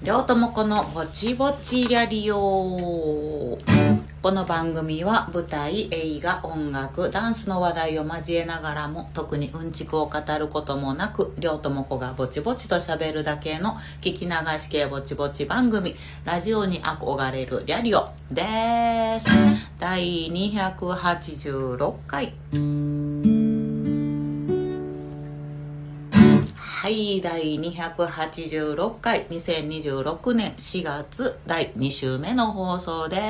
りょうともこのぼちぼちリャリオ。この番組は舞台、映画、音楽、ダンスの話題を交えながらも特にうんちくを語ることもなく、りょうともこがぼちぼちと喋るだけの聞き流し系ぼちぼち番組、ラジオに憧れるリャリオです。第286回。はい、第286回、2026年4月第2週目の放送です。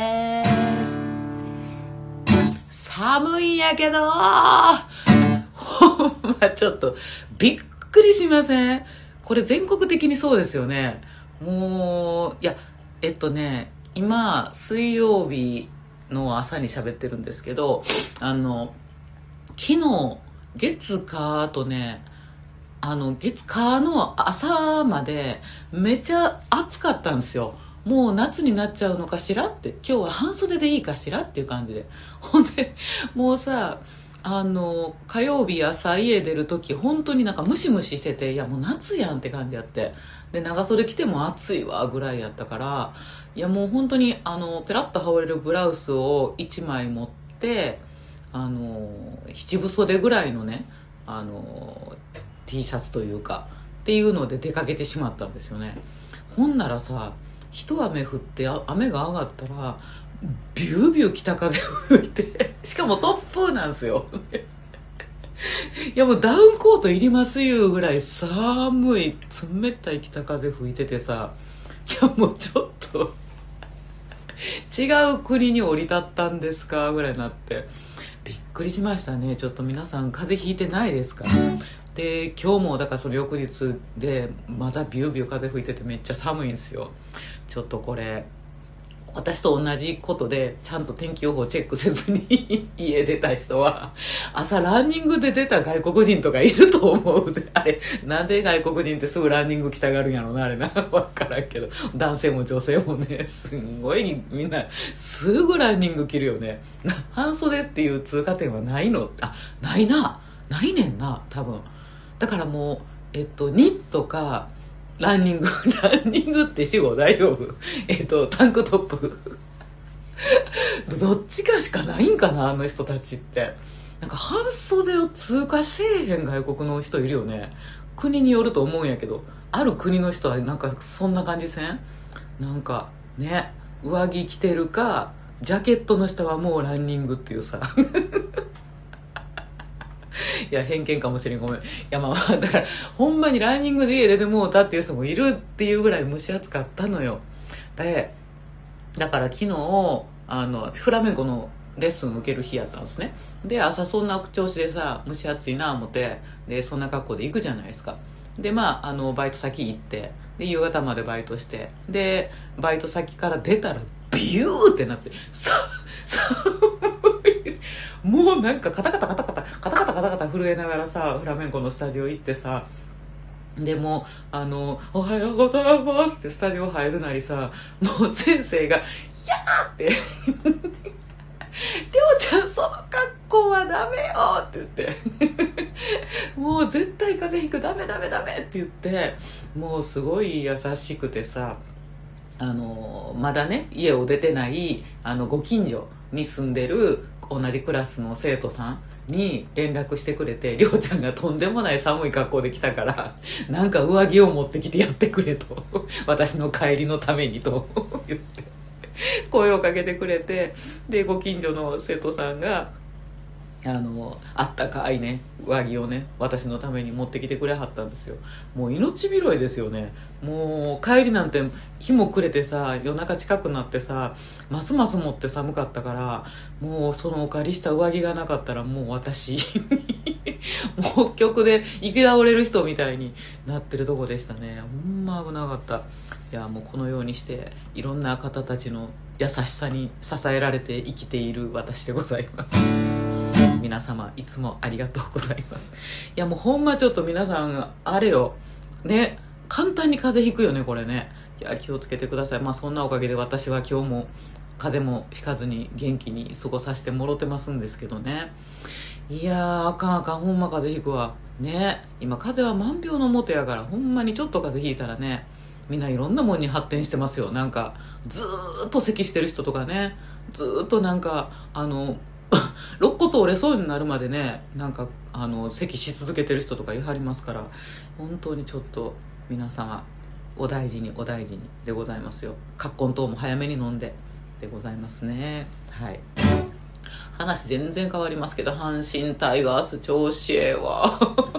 寒いんやけど、ほんまちょっとびっくりしません？これ全国的にそうですよね。もう、いや、今、水曜日の朝に喋ってるんですけど、昨日、月火とね、月火の朝までめちゃ暑かったんですよ。もう夏になっちゃうのかしらって、今日は半袖でいいかしらっていう感じで、ほんでもうさ、火曜日朝家出る時本当になんかムシムシしてて、いやもう夏やんって感じやって、で長袖着ても暑いわぐらいやったから、いやもう本当にペラッと羽織れるブラウスを1枚持って、七分袖ぐらいのね、T シャツというかっていうので出かけてしまったんですよね。ほんならさ、一雨降って雨が上がったらビュービュー北風吹いてしかも突風なんですよいやもうダウンコートいりますいうぐらい寒い冷たい北風吹いててさ、いやもうちょっと違う国に降り立ったんですかぐらいになってびっくりしましたね。ちょっと皆さん風邪ひいてないですか？で今日もだからその翌日でまだビュービュー風吹いててめっちゃ寒いんですよ。ちょっとこれ私と同じことでちゃんと天気予報チェックせずに家出た人は朝ランニングで出た外国人とかいると思うで、あれなんで外国人ってすぐランニング来たがるんやろな、あれな分からんけど、男性も女性もね、すんごいみんなすぐランニング着るよね。半袖っていう通過点はないの？ないな、ないねんな多分。だからもうニットかランニングランニングって死後大丈夫？タンクトップどっちかしかないんかな、あの人たちって。なんか半袖を通過せえへん外国の人いるよね。国によると思うんやけど、ある国の人はなんかそんな感じせん？なんかね、上着着てるかジャケットの下はもうランニングっていうさいや偏見かもしれん、ごめん。いやまあだからほんまにランニングで家出てもうたっていう人もいるっていうぐらい蒸し暑かったのよ。でだから昨日フラメンコのレッスン受ける日やったんですね。で朝そんな調子でさ、蒸し暑いな思って、でそんな格好で行くじゃないですか。でバイト先行って、で夕方までバイトして、でバイト先から出たらビューってなってさもうなんかカタカタカタカタカタカタカタカタ震えながらさ、フラメンコのスタジオ行ってさ、でもおはようございますってスタジオ入るなりさ、もう先生が「いやー!」って「りょうちゃんその格好はダメよ!」って言ってもう絶対風邪ひく、ダメダメダメって言って、もうすごい優しくてさ、まだね家を出てないご近所に住んでる同じクラスの生徒さんに連絡してくれて、りょうちゃんがとんでもない寒い格好で来たからなんか上着を持ってきてやってくれと私の帰りのためにと言って声をかけてくれて、でご近所の生徒さんがあったかいね上着をね私のために持ってきてくれはったんですよ。もう命拾いですよね。もう帰りなんて日も暮れてさ、夜中近くなってさ、ますますもって寒かったから、もうそのお借りした上着がなかったらもう私もう曲で生き倒れる人みたいになってるとこでしたね。ほんま危なかった。いやもうこのようにしていろんな方たちの優しさに支えられて生きている私でございます。皆様いつもありがとうございます。いやもうほんまちょっと皆さんあれよね、簡単に風邪ひくよねこれね。いや気をつけてください。そんなおかげで私は今日も風邪もひかずに元気に過ごさせてもろてますんですけどね。いやーあかんあかん、ほんま風邪ひくわね。今風邪は万病のもとやから、ほんまにちょっと風邪ひいたらねみんないろんなもんに発展してますよ。なんかずーっと咳してる人とかね、ずーっとなんか肋骨折れそうになるまでね、なんか咳し続けてる人とかいはりますから、本当にちょっと皆様お大事にお大事にでございますよ。葛根湯も早めに飲んででございますね。はい、話全然変わりますけど、阪神タイガース調子ええわ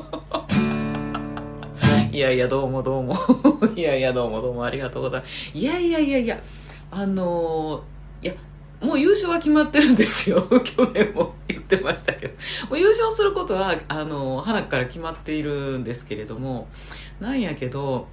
いやいやどうもどうもいやいやどうもどうもありがとうございます。いやいやいやいや、いやもう優勝は決まってるんですよ去年も言ってましたけど、もう優勝することは花から決まっているんですけれども、なんやけど、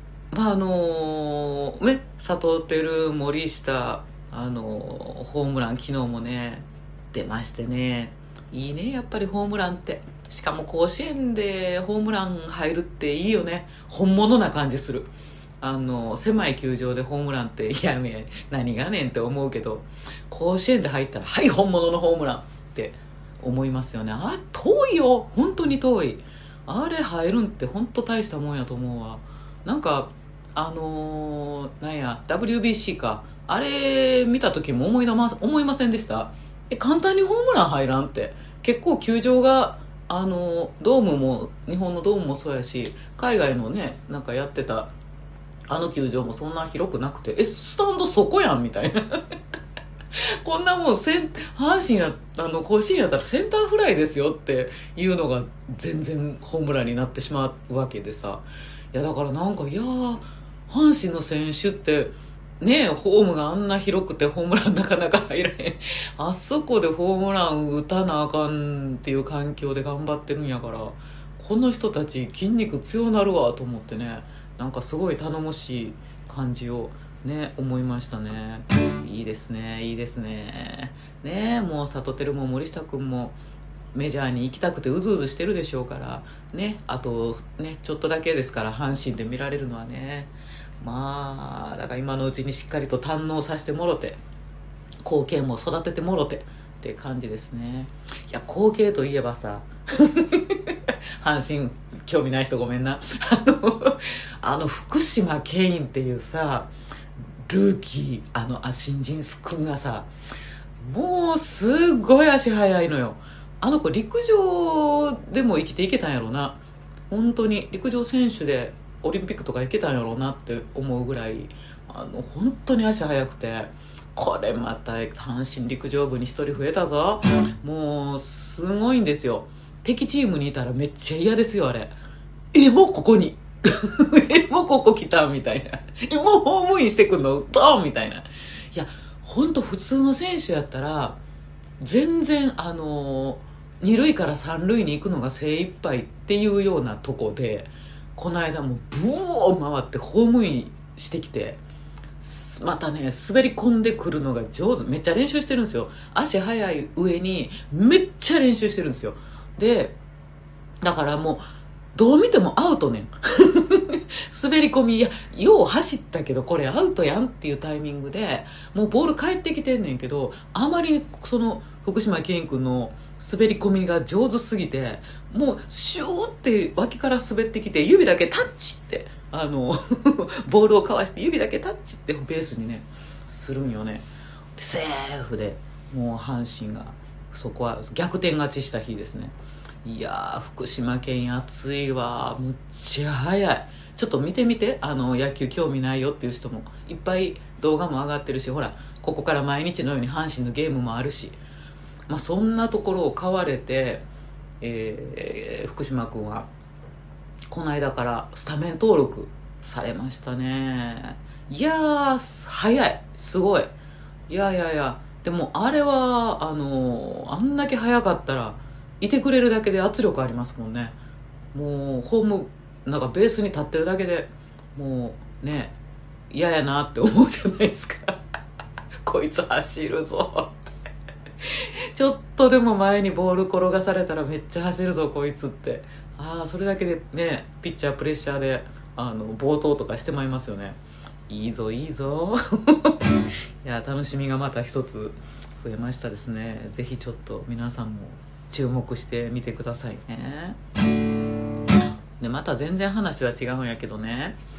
佐藤輝、森下ホームラン昨日もね出ましてね、いいねやっぱりホームランって。しかも甲子園でホームラン入るっていいよね。本物な感じする。狭い球場でホームランっていや何がねんって思うけど、甲子園で入ったらはい本物のホームランって思いますよね。遠いよ、本当に遠い。あれ入るんって本当大したもんやと思うわ。なんかなんや WBC か、あれ見た時も思いませんでした？簡単にホームラン入らんって。結構球場がドームも日本のドームもそうやし、海外のねなんかやってた球場もそんな広くなくて、スタンドそこやんみたいなこんなもん阪神や甲子園やったらセンターフライですよっていうのが全然ホームランになってしまうわけでさ。いやだからなんか阪神の選手ってね、ホームがあんな広くてホームランなかなか入らへんあそこでホームラン打たなあかんっていう環境で頑張ってるんやから、この人たち筋肉強なるわと思ってね、なんかすごい頼もしい感じをね思いましたね。いいですねいいですね。ね、もう里輝も森下君もメジャーに行きたくてうずうずしてるでしょうからね。あとねちょっとだけですから、阪神で見られるのはね。まあだから今のうちにしっかりと堪能させてもろて、後継も育ててもろてって感じですね。いや後継といえばさ阪神興味ない人ごめんな福島ケインっていうさルーキー新人くんがさ、もうすごい足速いのよ。子陸上でも生きていけたんやろな。本当に陸上選手でオリンピックとか行けたんやろうなって思うぐらい本当に足速くて、これまた阪神陸上部に一人増えたぞ。もうすごいんですよ。敵チームにいたらめっちゃ嫌ですよあれ。もうここにもうここ来たみたいな。もうホームインしてくんのドンみたいな。いや本当普通の選手やったら全然二塁から三塁に行くのが精一杯っていうようなとこで、この間もブオー回ってホームインしてきて、またね滑り込んでくるのが上手。めっちゃ練習してるんですよ。足速い上にめっちゃ練習してるんですよ。でだからもうどう見てもアウトねん滑り込み、よう走ったけどこれアウトやんっていうタイミングでもうボール返ってきてんねんけど、あまりその福島健君の滑り込みが上手すぎて、もうシューって脇から滑ってきて指だけタッチってボールをかわして指だけタッチってベースにねするんよね。セーフでもう阪神がそこは逆転勝ちした日ですね。いやー福島県暑いわ、むっちゃ早い。ちょっと見てみて、野球興味ないよっていう人もいっぱい動画も上がってるし、ほらここから毎日のように阪神のゲームもあるし、そんなところを買われて、福島君はこの間からスタメン登録されましたね。いやー早い、すごい。いやいやいや、でもあれはあんだけ早かったらいてくれるだけで圧力ありますもんね。もうホームなんかベースに立ってるだけでもうね嫌やなって思うじゃないですかこいつ走るぞってちょっとでも前にボール転がされたらめっちゃ走るぞこいつって、それだけでねピッチャープレッシャーで暴投とかしてまいりますよね。いいぞいいぞいや楽しみがまた一つ増えましたですね。ぜひちょっと皆さんも注目してみてくださいね。でまた全然話は違うんやけどね、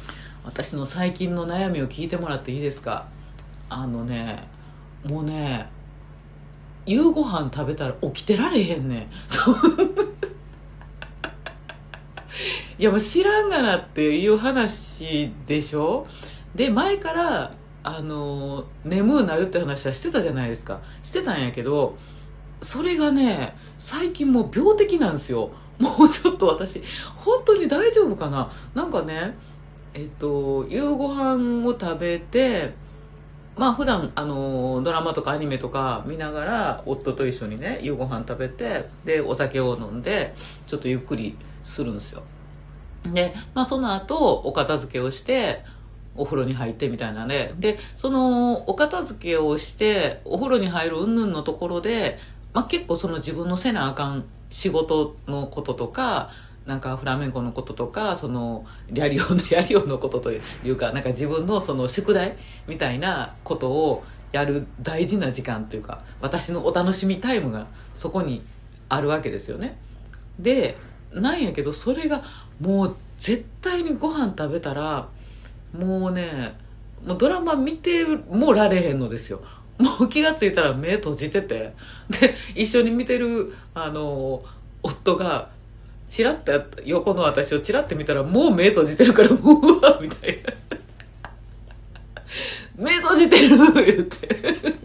私の最近の悩みを聞いてもらっていいですか？もうね、夕ご飯食べたら起きてられへんねんいやもう知らんがなっていう話でしょ。で前から眠うなるって話はしてたじゃないですか。してたんやけど、それがね最近もう病的なんですよ。もうちょっと私本当に大丈夫かな。なんかね、夕ご飯を食べて、まあ普段ドラマとかアニメとか見ながら夫と一緒にね夕ご飯食べて、でお酒を飲んでちょっとゆっくりするんですよ。で、まあ、その後お片付けをしてお風呂に入ってみたいなね。でそのお片付けをしてお風呂に入る云々のところで、まあ、結構その自分のせなあかん仕事のこととか、なんかフラメンコのこととか、そのリャリオのことというか、なんか自分のその宿題みたいなことをやる大事な時間というか、私のお楽しみタイムがそこにあるわけですよね。でなんやけど、それがもう絶対にご飯食べたらもうね、もうドラマ見てもられへんのですよ。もう気がついたら目閉じてて、で一緒に見てる夫がチラッと横の私をチラッと見たらもう目閉じてるから、もううわみたいな目閉じてる言って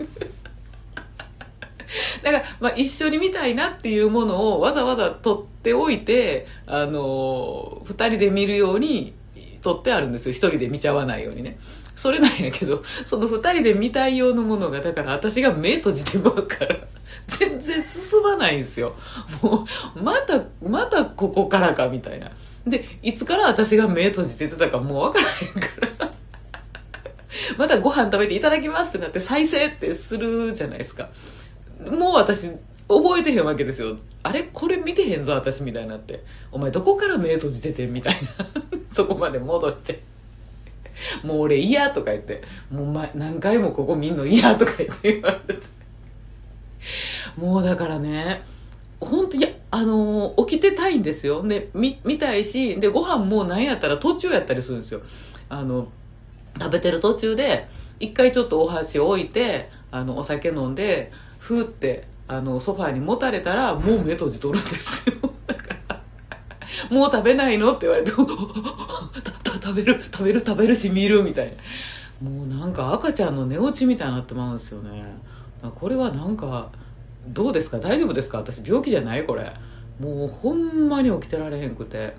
だから、まあ、一緒に見たいなっていうものをわざわざ撮っておいて、二人で見るように撮ってあるんですよ。一人で見ちゃわないようにね。それなんやけど、その二人で見たい用のものが、だから私が目閉じてまうから全然進まないんですよ。もうまたここからかみたいな。でいつから私が目閉じてたかもう分からへんからまたご飯食べていただきますってなって再生ってするじゃないですか。もう私覚えてへんわけですよ。あれこれ見てへんぞ私みたいになって、お前どこから目閉じててみたいなそこまで戻してもう俺嫌とか言って、もう何回もここ見んの嫌とか言って言われてもうだからね、本当いや起きてたいんですよ。で見たいし、でご飯も何やったら途中やったりするんですよ。食べてる途中で一回ちょっとお箸置いてお酒飲んでふーってソファーにもたれたらもう目閉じとるんですよ。だからもう食べないのって言われて食べるし見るみたいな、もうなんか赤ちゃんの寝落ちみたいになってまうんですよね。これはなんかどうですか、大丈夫ですか？私病気じゃないこれ。もうほんまに起きてられへんくて、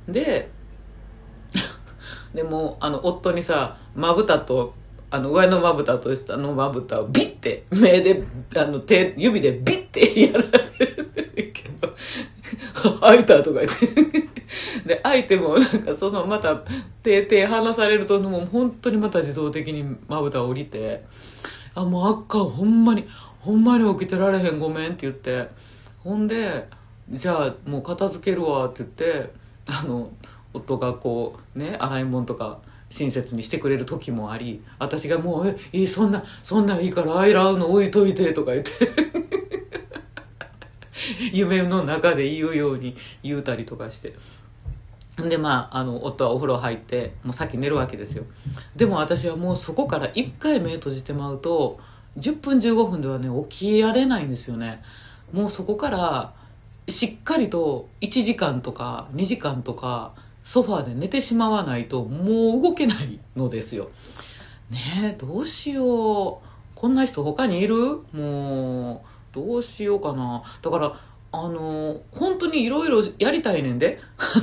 でも夫にさ、まぶたと上のまぶたと下のまぶたをビッて目で指でビッてやられるけど開いたとか言ってで開いてもなんかそのまた手離されるともう本当にまた自動的にまぶた降りて、もうあっかんほんまに起きてられへんごめんって言って、ほんでじゃあもう片付けるわって言って夫がこうね洗い物とか親切にしてくれる時もあり、私がもうそんないいから洗うの置いといてとか言って夢の中で言うように言うたりとかして、で夫はお風呂入ってもう先寝るわけですよ。でも私はもうそこから1回目閉じてまうと10分15分ではね起きられないんですよね。もうそこからしっかりと1時間とか2時間とかソファーで寝てしまわないともう動けないのですよね。どうしよう、こんな人他にいる？もうどうしようかな。だから本当にいろいろやりたいねんで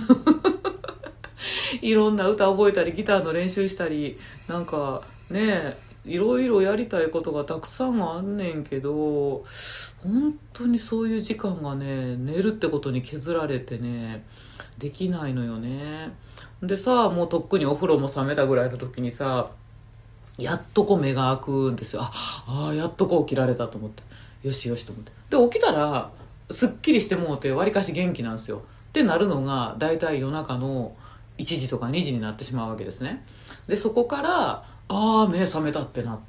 いろんな歌覚えたりギターの練習したりなんかね、いろいろやりたいことがたくさんあんねんけど、本当にそういう時間がね寝るってことに削られてねできないのよね。でさ、もうとっくにお風呂も冷めたぐらいの時にさ、やっとこう目が開くんですよ。やっとこう起きられたと思って、よしよしと思って、で起きたらすっきりしてもうてわりかし元気なんですよ。ってなるのがだいたい夜中の1時とか2時になってしまうわけですね。でそこから目覚めたってなって、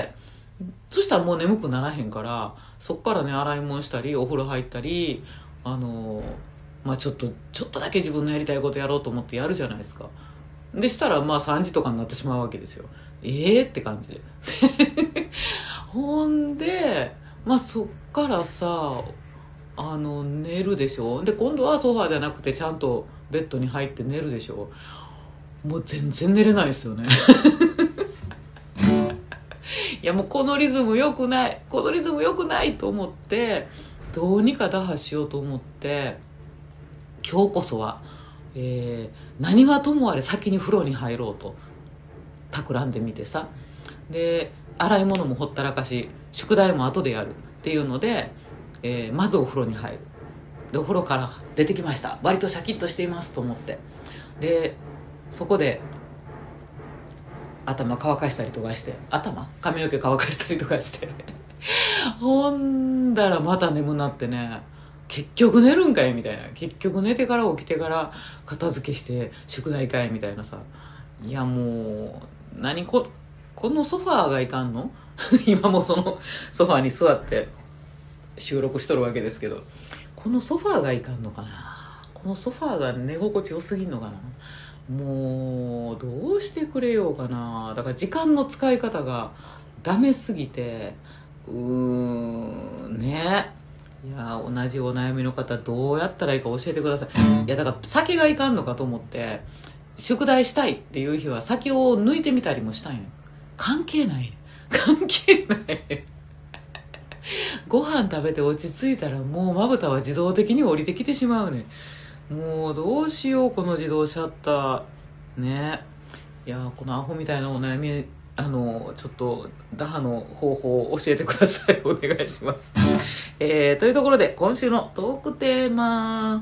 そしたらもう眠くならへんから、そっからね洗い物したりお風呂入ったりちょっとだけ自分のやりたいことやろうと思ってやるじゃないですか。 でしたらまあ3時とかになってしまうわけですよ。って感じでほんでまあそっからさ寝るでしょ。で今度はソファーじゃなくてちゃんとベッドに入って寝るでしょ。もう全然寝れないですよねいやもうこのリズム良くないと思ってどうにか打破しようと思って、今日こそは、何はともあれ先に風呂に入ろうと企んでみてさ、で洗い物もほったらかし宿題も後でやるっていうので、まずお風呂に入る。でお風呂から出てきました。割とシャキッとしていますと思って、でそこで頭乾かしたりとかして、髪の毛乾かしたりとかしてほんだらまた眠なってね、結局寝るんかいみたいな、結局寝てから起きてから片付けして宿題かいみたいなさ。いやもうこのソファーがいかんの今もそのソファーに座って収録しとるわけですけど、このソファーがいかんのかな、このソファーが寝心地良すぎんのかな。もうどうしてくれようかな。だから時間の使い方がダメすぎて、ね。いや同じお悩みの方どうやったらいいか教えてください。いやだから酒がいかんのかと思って宿題したいっていう日は酒を抜いてみたりもしたんよ。関係ないご飯食べて落ち着いたらもうまぶたは自動的に降りてきてしまうね。もうどうしようこの自動シャッターね。いやこのアホみたいなお悩みちょっと打破の方法を教えてくださいお願いしますというところで今週のトークテーマ、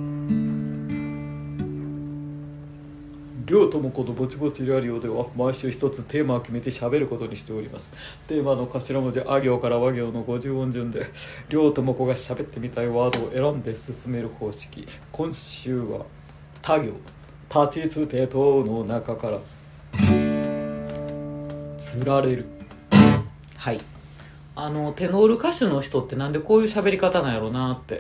りょうともこのぼちぼちラリオでは毎週一つテーマを決めて喋ることにしております。テーマの頭文字あ行から和行の50音順でりょうともこが喋ってみたいワードを選んで進める方式。今週は他行立ちつてとの中からつられる。はい、テノール歌手の人ってなんでこういう喋り方なんやろなって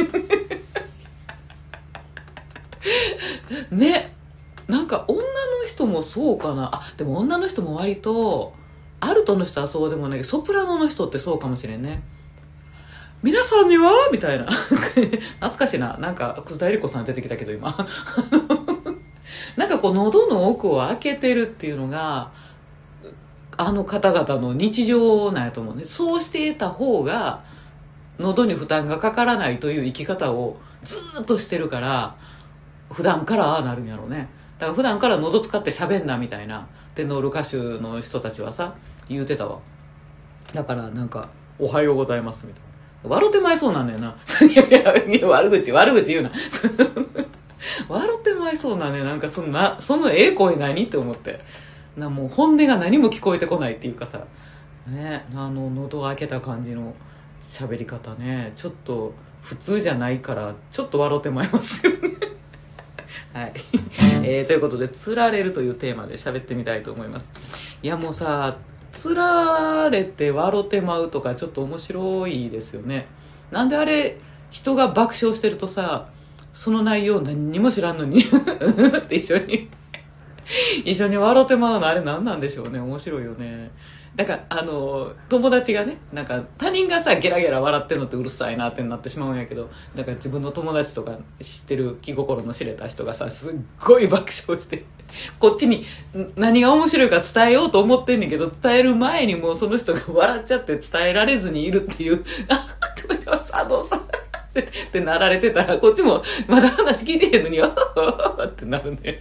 ね。なんか女の人もそうかな。でも女の人も割とアルトの人はそうでもないけどソプラノの人ってそうかもしれんね。皆さんにはみたいな懐かしいな。なんか楠田絵理子さん出てきたけど今なんかこう喉の奥を開けてるっていうのがあの方々の日常なんやと思うね。そうしていた方が喉に負担がかからないという生き方をずっとしてるから普段からああなるんやろうね。だから普段から喉使って喋んなみたいなテノール歌手の人たちはさ言うてたわ。だからなんかおはようございますみたいな笑ってまいそうなんだよな。いや悪口言うな笑ってまいそうなんだよ。なんかそのええ声何って思ってもう本音が何も聞こえてこないっていうかさね、喉を開けた感じの喋り方ね、ちょっと普通じゃないからちょっと笑ってまいりますよねはい、ということでつられるというテーマで喋ってみたいと思います。いやもうさつられて笑ってまうとかちょっと面白いですよね。なんであれ人が爆笑してるとさその内容何にも知らんのにって一緒に笑ってまうのあれ何なんでしょうね。面白いよね。だから友達がねなんか他人がさゲラゲラ笑ってんのってうるさいなってなってしまうんやけど、だから自分の友達とか知ってる気心の知れた人がさすっごい爆笑してこっちに何が面白いか伝えようと思ってんねんけど伝える前にもうその人が笑っちゃって伝えられずにいるっていうさってなられてたらこっちもまだ話聞いてへんのにってなるね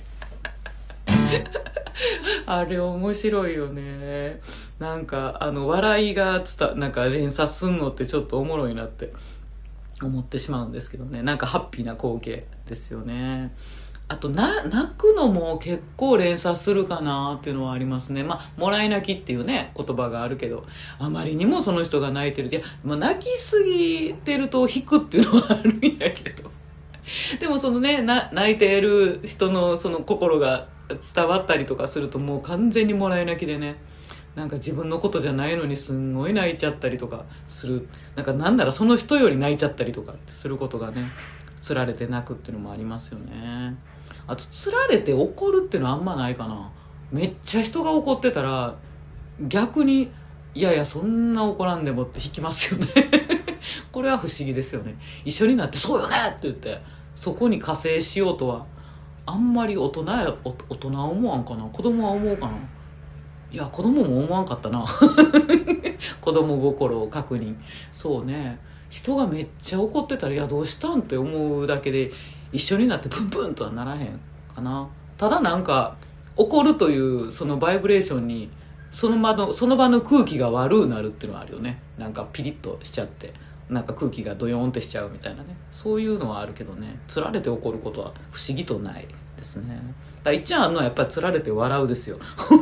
あれ面白いよね。なんか笑いがなんか連鎖すんのってちょっとおもろいなって思ってしまうんですけどね。なんかハッピーな光景ですよね。あと泣くのも結構連鎖するかなっていうのはありますね。もらい泣きっていうね言葉があるけどあまりにもその人が泣いてる。いや泣きすぎてると引くっていうのはあるんやけどでもそのね泣いている人のその心が伝わったりとかするともう完全にもらい泣きでね、なんか自分のことじゃないのにすんごい泣いちゃったりとかする。なんならその人より泣いちゃったりとかすることがねつられて泣くっていうのもありますよね。 あとつられて怒るっていうのはあんまないかな。めっちゃ人が怒ってたら逆にいやいやそんな怒らんでもって引きますよねこれは不思議ですよね。一緒になってそうよねって言ってそこに加勢しようとはあんまり大人は思わんかな。子供は思うかな。いや子供も思わんかったな子供心を確認。そうね、人がめっちゃ怒ってたらいやどうしたんって思うだけで一緒になってプンプンとはならへんかな。ただなんか怒るというそのバイブレーションにその場の空気が悪うなるっていうのはあるよね。なんかピリッとしちゃってなんか空気がドヨーンってしちゃうみたいなね、そういうのはあるけどね、つられて怒ることは不思議とないですね。だ一番あるのはやっぱりつられて笑うですよ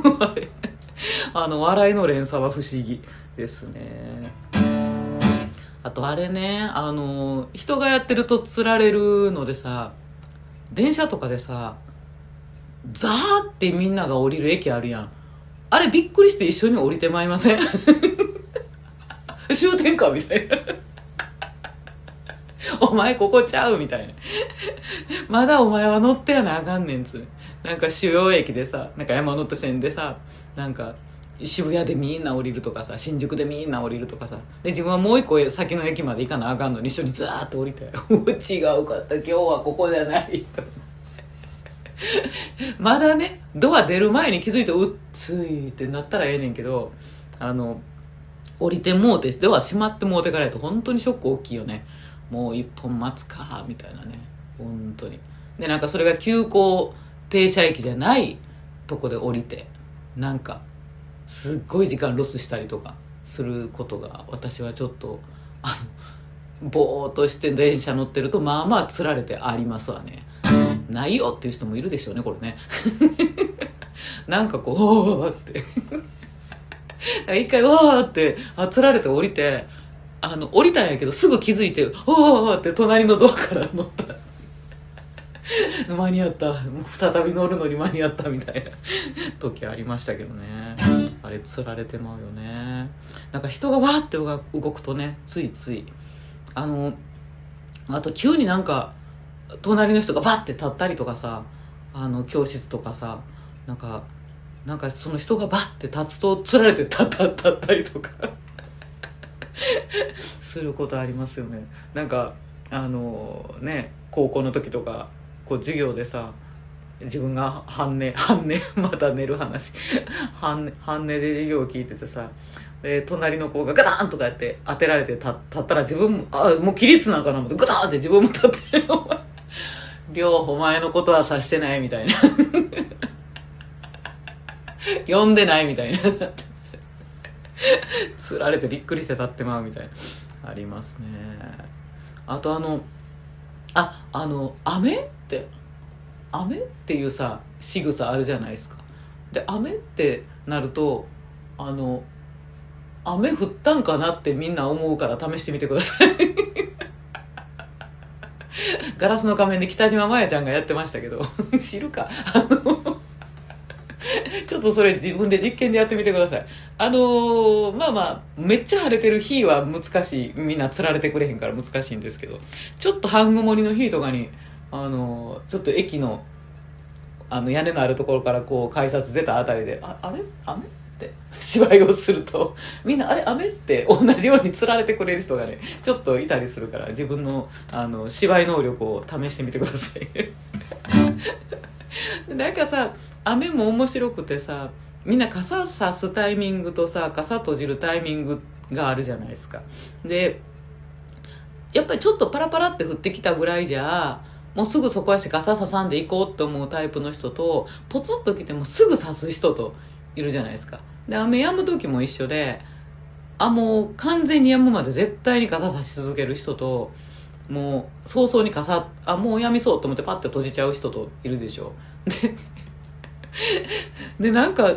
笑いの連鎖は不思議ですね。あとあれね、人がやってるとつられるのでさ、電車とかでさザーってみんなが降りる駅あるやん。あれびっくりして一緒に降りてまいりません終点かみたいなお前ここちゃうみたいなまだお前は乗ってやなあかんねんつ。なんか主要駅でさ、なんか山手線でさ、なんか渋谷でみんな降りるとかさ、新宿でみんな降りるとかさ、で自分はもう一個先の駅まで行かなあかんのに一緒にザーッと降りて違うかった今日はここじゃないまだねドア出る前に気づいてうっついってなったらええねんけど、降りてもうてドア閉まってもうてからやと本当にショック大きいよね。もう一本待つかみたいなね、本当に。でなんかそれが急行停車駅じゃないとこで降りてなんかすっごい時間ロスしたりとかすることが私はちょっとぼーっとして電車乗ってるとまあまあつられてありますわね。ないよっていう人もいるでしょうねこれねなんかこうおーって一回わーってつられて降りて降りたんやけどすぐ気づいておーって隣のドアから乗った間に合った、再び乗るのに間に合ったみたいな時ありましたけどね。あれつられてまうよね。なんか人がわーって動くとねついついあと急になんか隣の人がバッて立ったりとかさ、教室とかさ、なんかその人がバッて立つとつられて立ったりとかすることありますよね。なんかね高校の時とかこう授業でさ、自分が半寝また寝る話半寝で授業を聞いててさ、で隣の子がガタンとかやって当てられて立ったら自分ももう起立なんかな思ってガタンって自分も立って両お前のことは指してないみたいな呼んでないみたいなつられてびっくりして立ってまうみたいなありますね。あと雨っていうさ仕草あるじゃないですか。で雨ってなると雨降ったんかなってみんな思うから試してみてくださいガラスの仮面で北島麻也ちゃんがやってましたけど知るかちょっとそれ自分で実験でやってみてください。まあまあめっちゃ晴れてる日は難しい、みんな釣られてくれへんから難しいんですけど、ちょっと半曇りの日とかにちょっと駅の屋根のあるところからこう改札出たあたりであれ雨って芝居をするとみんなあれ雨って同じように釣られてくれる人がねちょっといたりするから、自分の芝居能力を試してみてくださいなんかさ雨も面白くてさ、みんな傘さすタイミングとさ傘閉じるタイミングがあるじゃないですか。でやっぱりちょっとパラパラって降ってきたぐらいじゃもうすぐそこやし傘ささんで行こうって思うタイプの人と、ポツッと来てもすぐさす人といるじゃないですか。で雨止む時も一緒で、もう完全に止むまで絶対に傘さし続ける人と、もう早々に傘もう止みそうと思ってパッて閉じちゃう人といるでしょ。でなんか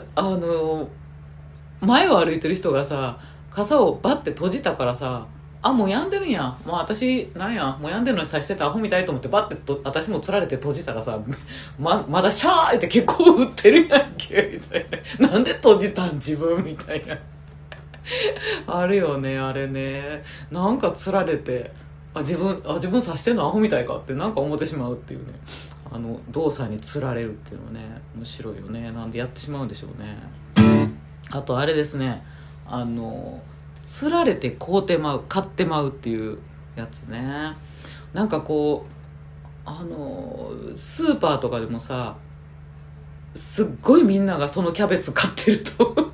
前を歩いてる人がさ傘をバッて閉じたからさ、もう止んでるんや、もう私なんやもう止んでるのにさしてたアホみたいと思ってバッて私もつられて閉じたらさ、まだシャーって結構降ってるやんけみたいな、なんで閉じたん自分みたいなあるよねあれね。なんかつられて自分さしてんのアホみたいかってなんか思ってしまうっていうね、 動作につられるっていうのはね面白いよね。なんでやってしまうんでしょうね。あとあれですね、つられて買ってまうっていうやつね。なんかこうスーパーとかでもさ、すっごいみんながそのキャベツ買ってると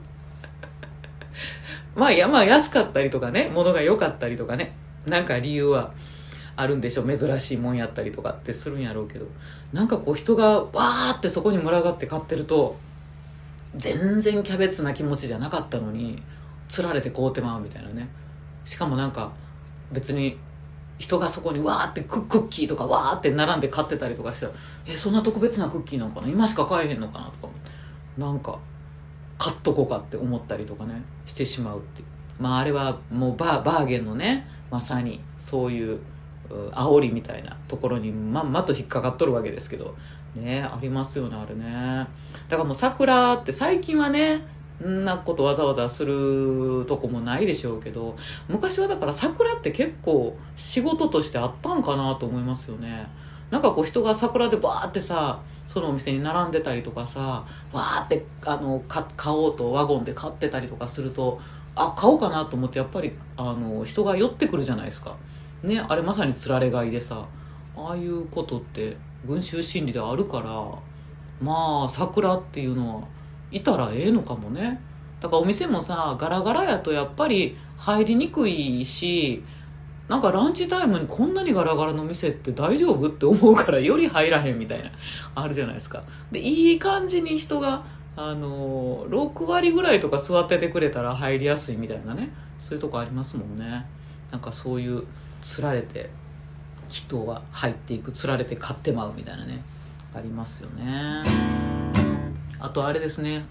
まあ安かったりとかね、物が良かったりとかね、なんか理由はあるんでしょう。珍しいもんやったりとかってするんやろうけど、なんかこう人がわーってそこに群がって買ってると、全然キャベツな気持ちじゃなかったのにつられて買うてまうみたいなね。しかもなんか別に人がそこにわーってクッキーとかわーって並んで買ってたりとかしたら、そんな特別なクッキーなのかな、今しか買えへんのかなとか、なんか買っとこうかって思ったりとかねしてしまうっていう。まああれはもうバーゲンのね、まさにそういう煽りみたいなところにまんまと引っかかっとるわけですけどね。ありますよね、あれね。だからもう桜って最近はね、んなことわざわざするとこもないでしょうけど、昔はだから桜って結構仕事としてあったんかなと思いますよね。なんかこう人が桜でバーってさ、そのお店に並んでたりとかさ、バーって買おうとワゴンで買ってたりとかすると、買おうかなと思ってやっぱり人が寄ってくるじゃないですかね。あれまさにつられ買いでさ、ああいうことって群衆心理であるから、まあ桜っていうのはいたらええのかもね。だからお店もさガラガラやとやっぱり入りにくいし、なんかランチタイムにこんなにガラガラの店って大丈夫って思うからより入らへんみたいなあるじゃないですか。でいい感じに人が6割ぐらいとか座っててくれたら入りやすいみたいなね、そういうとこありますもんね。なんかそういうつられて人は入っていく、つられて買ってまうみたいなねありますよね。あとあれですね、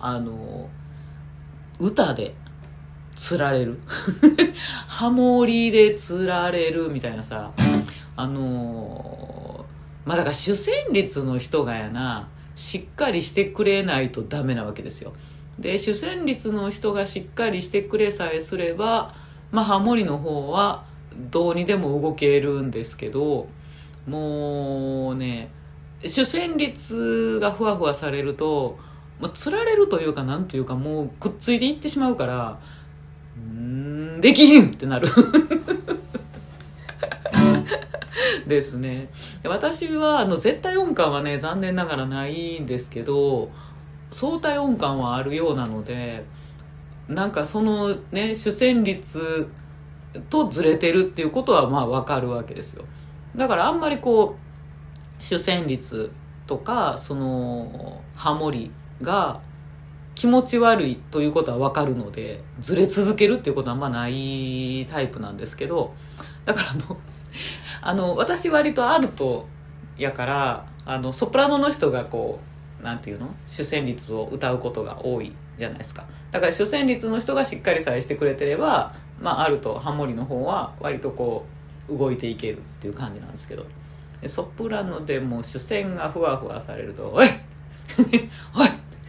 歌でつられるハモリでつられるみたいなさ、まあだから主旋律の人がやな、しっかりしてくれないとダメなわけですよ。で主旋律の人がしっかりしてくれさえすれば、まあハモリの方はどうにでも動けるんですけど、もうね主旋律がふわふわされると、つられるというかなんというか、もうくっついていってしまうから、できひんってなるですね。私は絶対音感はね残念ながらないんですけど、相対音感はあるようなので、なんかそのね主旋律とずれてるっていうことはまあ分かるわけですよ。だからあんまりこう主旋律とかそのハモリが気持ち悪いということは分かるので、ずれ続けるっていうことはあんまないタイプなんですけど、だからもう私割とアルトやから、ソプラノの人がこうなんていうの主旋律を歌うことが多いじゃないですか。だから主旋律の人がしっかりさえしてくれてれば、まあアルトハモリの方は割とこう動いていけるっていう感じなんですけど、ソプラノでも主旋がふわふわされるとおいおい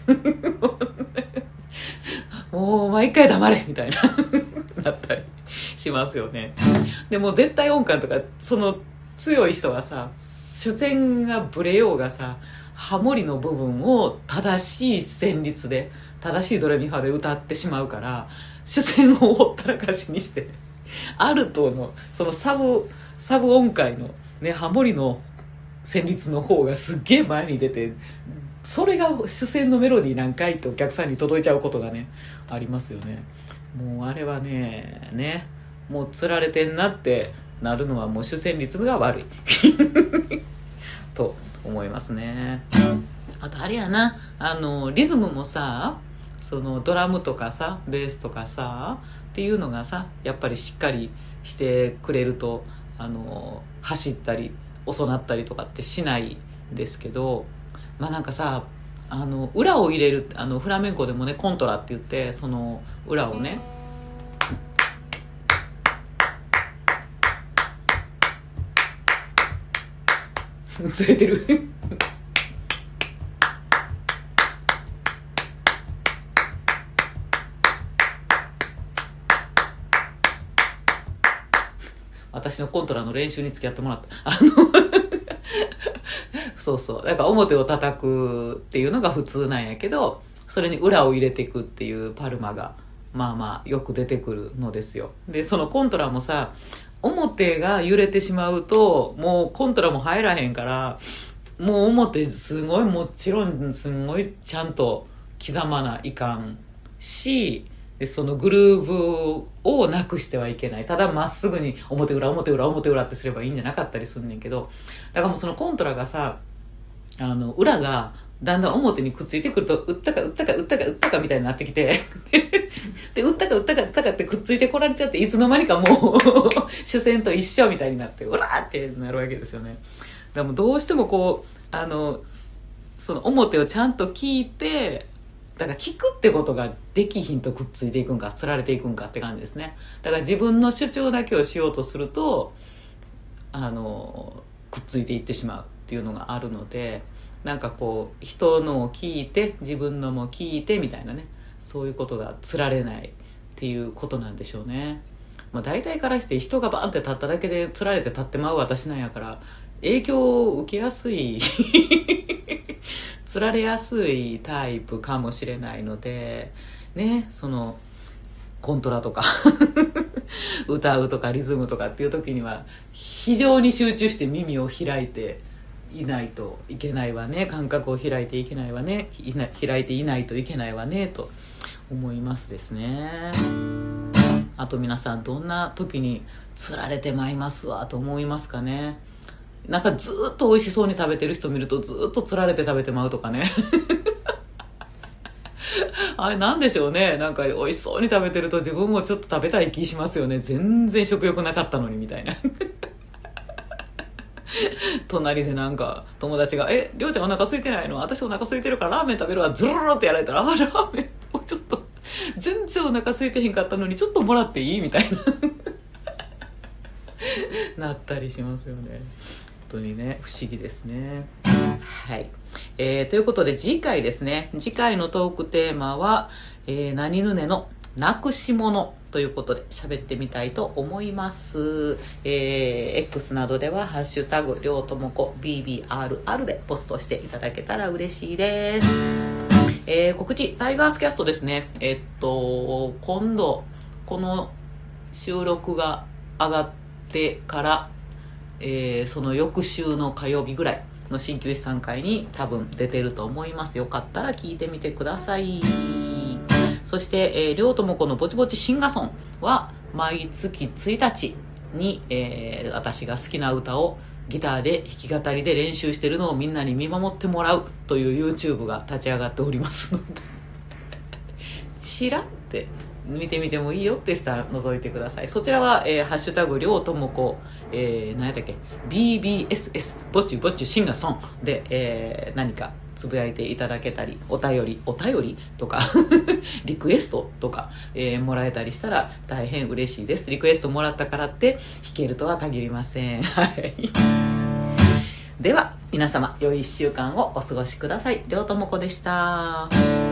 もう毎回黙れみたいななったりしますよね。でも絶対音感とかその強い人はさ、主旋がブレようがさ、ハモリの部分を正しい旋律で正しいドレミファで歌ってしまうから、主旋をほったらかしにしてアルトのそのサブ音階のねハモリの旋律の方がすっげえ前に出て、それが主旋のメロディーなんかいってお客さんに届いちゃうことがねありますよね。もうあれはねもうつられてんなってなるのはもう主旋律が悪いと思いますね。あとあれやな、リズムもさ、そのドラムとかさベースとかさっていうのがさ、やっぱりしっかりしてくれると走ったり遅なったりとかってしないんですけど、まあなんかさ裏を入れる、フラメンコでもねコントラって言って、その裏をねずれてる私のコントラの練習に付き合ってもらったそうそう。だから表を叩くっていうのが普通なんやけど、それに裏を入れていくっていうパルマが、まあまあよく出てくるのですよ。で、そのコントラもさ、表が揺れてしまうと、もうコントラも入らへんから、もう表すごいもちろんすごいちゃんと刻まないかんし、でそのグルーブをなくしてはいけない。ただまっすぐに表裏表裏表裏ってすればいいんじゃなかったりすんねんけど、だからもうそのコントラがさ、裏がだんだん表にくっついてくると、打ったか打ったか打ったか打ったかみたいになってきてで打ったか打ったか打ったかってくっついてこられちゃって、いつの間にかもう主戦と一緒みたいになってうらーってなるわけですよね。だからもうどうしてもこうその表をちゃんと聞いて、だから聞くってことができひんとくっついていくんか、つられていくんかって感じですね。だから自分の主張だけをしようとするとくっついていってしまうっていうのがあるので、なんかこう人のを聞いて自分のも聞いてみたいなね、そういうことがつられないっていうことなんでしょうね。まあ、大体からして人がバーンって立っただけでつられて立ってまう私なんやから、影響を受けやすいつられやすいタイプかもしれないのでね、そのコントラとか歌うとかリズムとかっていう時には非常に集中して耳を開いていないといけないわね、感覚を開いていけないわね、開いていないといけないわねと思いますですね。あと皆さんどんな時につられてまいますわと思いますかね。なんかずっと美味しそうに食べてる人見るとずっとつられて食べてまうとかねあれなんでしょうね。なんか美味しそうに食べてると自分もちょっと食べたい気しますよね。全然食欲なかったのにみたいな隣でなんか友達がりょうちゃんお腹空いてないの、私お腹空いてるからラーメン食べるわ、ズルルルってやられたら、ラーメンをちょっと全然お腹空いてへんかったのにちょっともらっていいみたいななったりしますよね。本当にね、不思議ですね。はい、ということで次回ですね、次回のトークテーマは、何ぬねのなくし物ということで喋ってみたいと思います。X などではハッシュタグりょうともこ BBRR でポストしていただけたら嬉しいです。告知、タイガースキャストですね。今度この収録が上がってから、その翌週の火曜日ぐらいの鍼灸師さん会に多分出てると思います。よかったら聞いてみてください。そして、りょうともこのぼちぼちシンガソンは毎月1日に、私が好きな歌をギターで弾き語りで練習してるのをみんなに見守ってもらうという YouTube が立ち上がっておりますのでチラって見てみてもいいよってしたら覗いてください。そちらは、ハッシュタグりょうともこ、何やったっけ BBSS ぼちぼちシンガソンで、何かつぶやいていただけたり、お便りとかリクエストとか、もらえたりしたら大変嬉しいです。リクエストもらったからって弾けるとは限りません。はいでは皆様良い1週間をお過ごしください。りょうともこでした。